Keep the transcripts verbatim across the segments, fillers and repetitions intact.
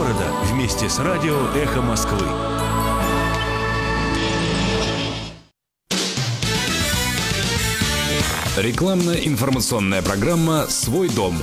города вместе с радио «Эхо Москвы». Рекламно-информационная программа «Свой дом».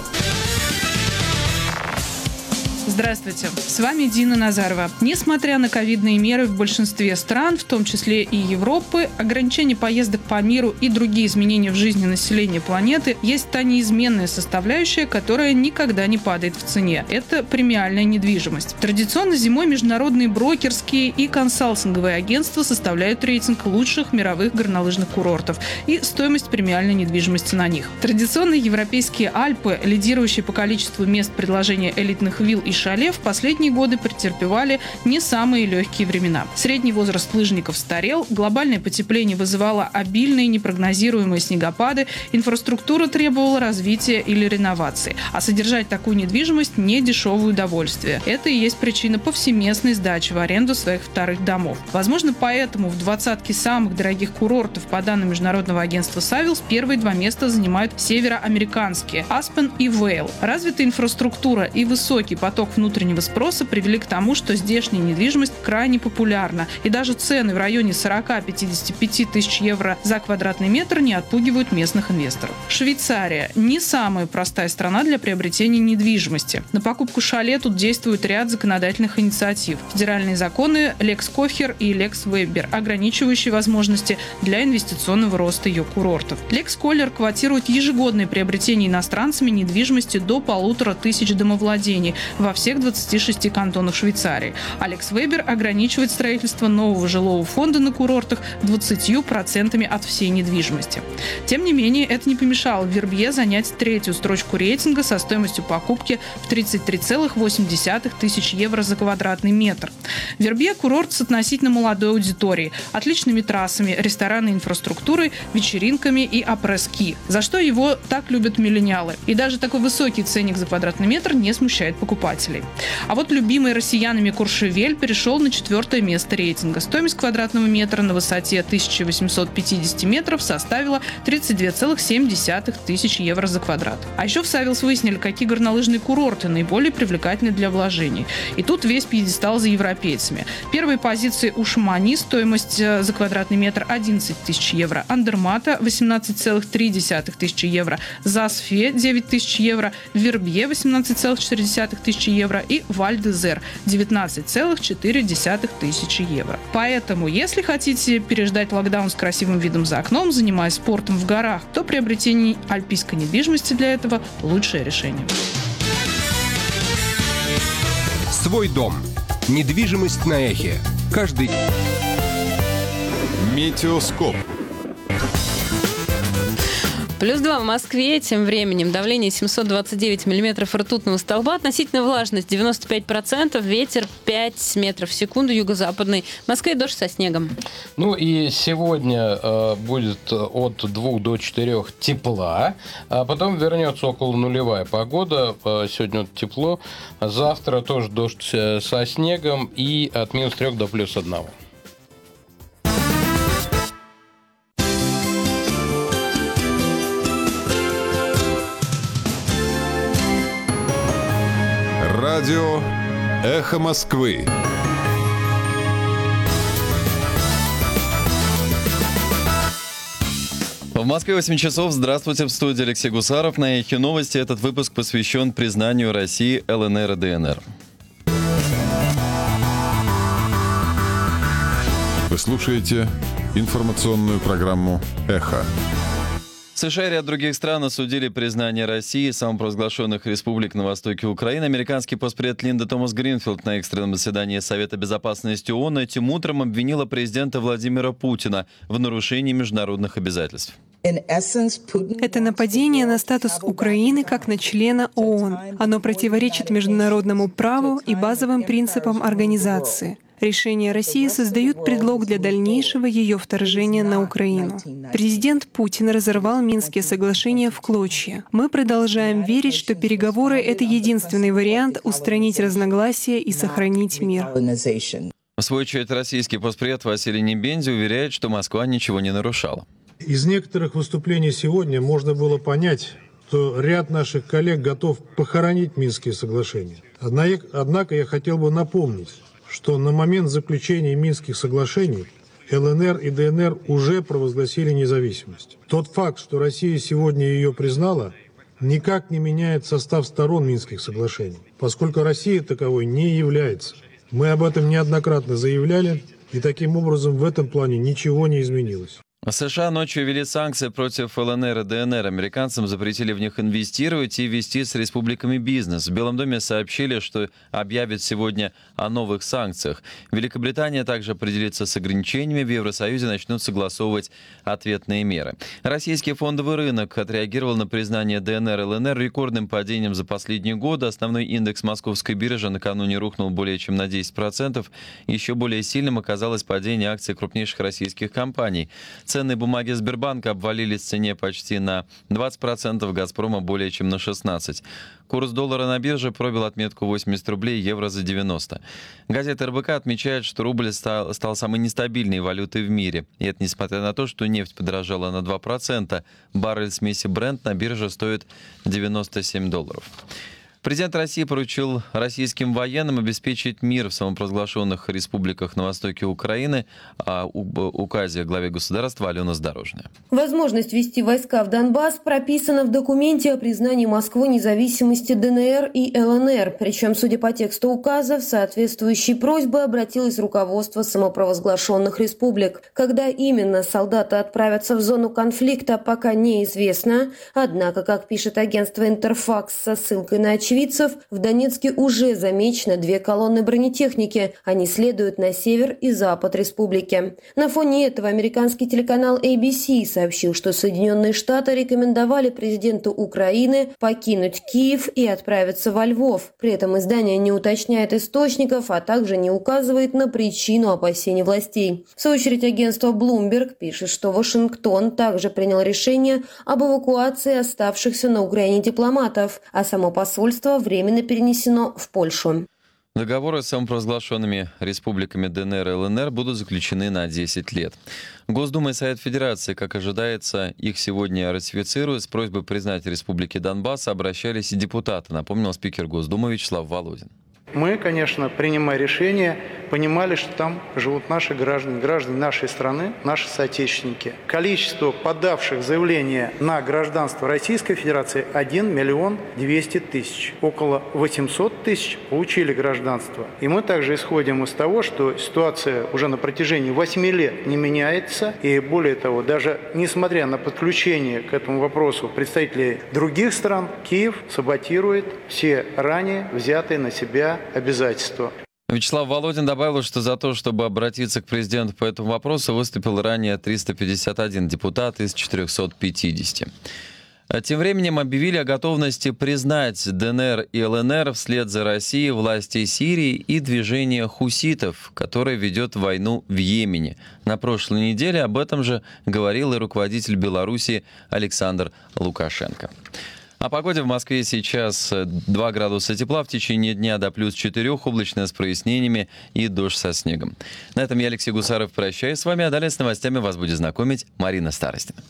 Здравствуйте, с вами Дина Назарова. Несмотря на ковидные меры в большинстве стран, в том числе и Европы, ограничения поездок по миру и другие изменения в жизни населения планеты, есть та неизменная составляющая, которая никогда не падает в цене. Это премиальная недвижимость. Традиционно зимой международные брокерские и консалтинговые агентства составляют рейтинг лучших мировых горнолыжных курортов и стоимость премиальной недвижимости на них. Традиционно европейские Альпы, лидирующие по количеству мест предложения элитных вилл и шале, в последние годы претерпевали не самые легкие времена. Средний возраст лыжников старел, глобальное потепление вызывало обильные непрогнозируемые снегопады, инфраструктура требовала развития или реновации. А содержать такую недвижимость – не дешевое удовольствие. Это и есть причина повсеместной сдачи в аренду своих вторых домов. Возможно, поэтому в двадцатке самых дорогих курортов по данным Международного агентства Savills первые два места занимают североамериканские – Аспен и Вейл. Развитая инфраструктура и высокий поток внутреннего спроса привели к тому, что здешняя недвижимость крайне популярна. И даже цены в районе сорок-пятьдесят пять тысяч евро за квадратный метр не отпугивают местных инвесторов. Швейцария – не самая простая страна для приобретения недвижимости. На покупку шале тут действует ряд законодательных инициатив. Федеральные законы Лекс Кохер и Лекс Вебер, ограничивающие возможности для инвестиционного роста ее курортов. Лекс Коллер квотирует ежегодное приобретение иностранцами недвижимости до полутора тысяч домовладений во всех двадцати шести кантонах Швейцарии. Лекс Вебер ограничивает строительство нового жилого фонда на курортах двадцатью процентами от всей недвижимости. Тем не менее, это не помешало Вербье занять третью строчку рейтинга со стоимостью покупки в тридцать три целых восемь десятых тысяч евро за квадратный метр. Вербье – курорт с относительно молодой аудиторией, отличными трассами, ресторанной инфраструктурой, вечеринками и апрес-ски, за что его так любят миллениалы. И даже такой высокий ценник за квадратный метр не смущает покупателей. А вот любимый россиянами Куршевель перешел на четвертое место рейтинга. Стоимость квадратного метра на высоте тысяча восемьсот пятьдесят метров составила тридцать две целых семь десятых тысяч евро за квадрат. А еще в Savills выяснили, какие горнолыжные курорты наиболее привлекательны для вложений. И тут весь пьедестал за европейцами. Первые позиции у Шамани, стоимость за квадратный метр одиннадцать тысяч евро, Андермата восемнадцать целых три десятых тысячи евро, Засфе девять тысяч евро, Вербье восемнадцать целых четыре десятых тысячи евро и Валь-де-Зер девятнадцать целых четыре десятых тысячи евро. Поэтому, если хотите переждать локдаун с красивым видом за окном, занимаясь спортом в горах, то приобретение альпийской недвижимости для этого – лучшее решение. Свой дом. Недвижимость на Эхе. Каждый... Метеоскоп. Плюс два в Москве. Тем временем давление семьсот двадцать девять миллиметров ртутного столба. Относительная влажность девяносто пять процентов. Ветер пять метров в секунду. Юго-западный. В Москве дождь со снегом. Ну и сегодня э, будет от двух до четырех тепла. А потом вернется около нулевая погода. Э, сегодня вот тепло. Завтра тоже дождь со снегом. И от минус трех до плюс одного. Радио «Эхо Москвы». В Москве восемь часов. Здравствуйте, в студии Алексей Гусаров. На Эхе Новости этот выпуск посвящен признанию России эл эн эр и дэ эн эр. Вы слушаете информационную программу «Эхо». США и ряд других стран осудили признание России самопровозглашенных республик на востоке Украины. Американский постпред Линда Томас Гринфилд на экстренном заседании Совета безопасности ООН этим утром обвинила президента Владимира Путина в нарушении международных обязательств. Это нападение на статус Украины как на члена ООН. Оно противоречит международному праву и базовым принципам организации. Решения России создают предлог для дальнейшего ее вторжения на Украину. Президент Путин разорвал Минские соглашения в клочья. Мы продолжаем верить, что переговоры — это единственный вариант устранить разногласия и сохранить мир. В свою очередь, российский постпред Василий Небензи уверяет, что Москва ничего не нарушала. Из некоторых выступлений сегодня можно было понять, что ряд наших коллег готов похоронить Минские соглашения. Однако я хотел бы напомнить, что на момент заключения Минских соглашений ЛНР и ДНР уже провозгласили независимость. Тот факт, что Россия сегодня ее признала, никак не меняет состав сторон Минских соглашений, поскольку Россия таковой не является. Мы об этом неоднократно заявляли, и таким образом в этом плане ничего не изменилось. США ночью ввели санкции против ЛНР и ДНР. Американцам запретили в них инвестировать и вести с республиками бизнес. В Белом доме сообщили, что объявят сегодня о новых санкциях. Великобритания также определится с ограничениями. В Евросоюзе начнут согласовывать ответные меры. Российский фондовый рынок отреагировал на признание ДНР и ЛНР рекордным падением за последние годы. Основной индекс московской биржи накануне рухнул более чем на десять процентов. Еще более сильным оказалось падение акций крупнейших российских компаний. Ценные бумаги Сбербанка обвалились в цене почти на двадцать процентов, Газпрома более чем на шестнадцать процентов. Курс доллара на бирже пробил отметку восемьдесят рублей, евро за девяносто. Газета эр бэ ка отмечает, что рубль стал, стал самой нестабильной валютой в мире. И это несмотря на то, что нефть подорожала на два процента. Баррель смеси Brent на бирже стоит девяносто семь долларов. Президент России поручил российским военным обеспечить мир в самопровозглашенных республиках на востоке Украины. О указе главе государства Алена Задорожная. Возможность ввести войска в Донбасс прописана в документе о признании Москвы независимости дэ эн эр и эл эн эр. Причем, судя по тексту указа, в соответствующей просьбой обратилось руководство самопровозглашенных республик. Когда именно солдаты отправятся в зону конфликта, пока неизвестно. Однако, как пишет агентство «Интерфакс» со ссылкой на очевидцев, в Донецке уже замечено две колонны бронетехники. Они следуют на север и запад республики. На фоне этого американский телеканал эй би си сообщил, что Соединенные Штаты рекомендовали президенту Украины покинуть Киев и отправиться во Львов. При этом издание не уточняет источников, а также не указывает на причину опасений властей. В свою очередь агентство Bloomberg пишет, что Вашингтон также принял решение об эвакуации оставшихся на Украине дипломатов, а само посольство временно перенесено в Польшу. Договоры с самопровозглашенными республиками дэ эн эр и эл эн эр будут заключены на десять лет. Госдума и Совет Федерации, как ожидается, их сегодня ратифицируют. С просьбой признать республики Донбасс обращались и депутаты, напомнил спикер Госдумы Вячеслав Володин. Мы, конечно, принимая решение, понимали, что там живут наши граждане, граждане нашей страны, наши соотечественники. Количество подавших заявления на гражданство Российской Федерации один миллион двести тысяч. Около восемьсот тысяч получили гражданство. И мы также исходим из того, что ситуация уже на протяжении восьми лет не меняется. И более того, даже несмотря на подключение к этому вопросу представителей других стран, Киев саботирует все ранее взятые на себя обязательства. Вячеслав Володин добавил, что за то, чтобы обратиться к президенту по этому вопросу, выступил ранее триста пятьдесят один депутат из четырехсот пятидесяти. Тем временем объявили о готовности признать дэ эн эр и эл эн эр вслед за Россией власти Сирии и движение хуситов, которое ведет войну в Йемене. На прошлой неделе об этом же говорил и руководитель Беларуси Александр Лукашенко. О погоде в Москве сейчас два градуса тепла, в течение дня до плюс четырех, облачно с прояснениями и дождь со снегом. На этом я, Алексей Гусаров, прощаюсь с вами, а далее с новостями вас будет знакомить Марина Старостина.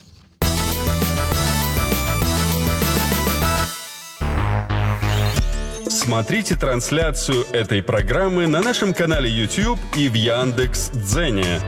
Смотрите трансляцию этой программы на нашем канале YouTube и в Яндекс.Дзене.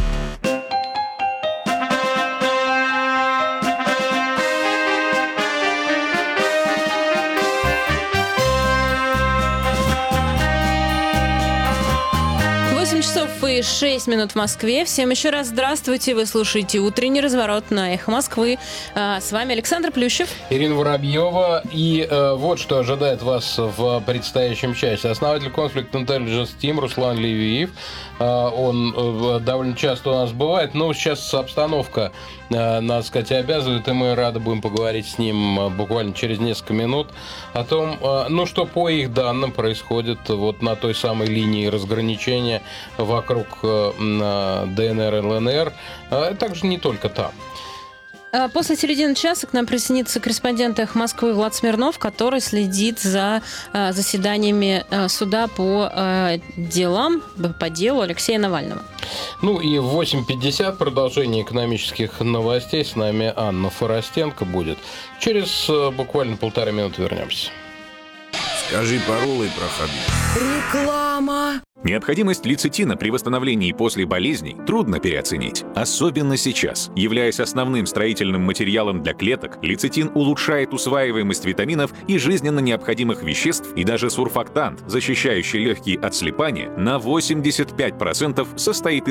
И шесть минут в Москве. Всем еще раз здравствуйте. Вы слушаете «Утренний разворот» на «Эхо Москвы». А, с вами Александр Плющев. Ирина Воробьева. И э, вот что ожидает вас в предстоящем часе. Основатель Conflict Intelligence Team Руслан Левиев. Э, он э, довольно часто у нас бывает, но сейчас обстановка, э, надо сказать, обязывает, и мы рады будем поговорить с ним э, буквально через несколько минут о том, э, ну, что по их данным происходит вот на той самой линии разграничения вокруг дэ эн эр и эл эн эр, а также не только там. После середины часа к нам присоединится корреспондент «Эхо Москвы» Влад Смирнов, который следит за заседаниями суда по делам, по делу Алексея Навального. Ну и в восемь пятьдесят продолжение экономических новостей. С нами Анна Форостенко будет. Через буквально полтора минуты вернемся. Скажи паролы, проходи. Реклама. Необходимость лецитина при восстановлении после болезней трудно переоценить. Особенно сейчас. Являясь основным строительным материалом для клеток, лецитин улучшает усваиваемость витаминов и жизненно необходимых веществ, и даже сурфактант, защищающий легкие от слипания, на восемьдесят пять процентов состоит из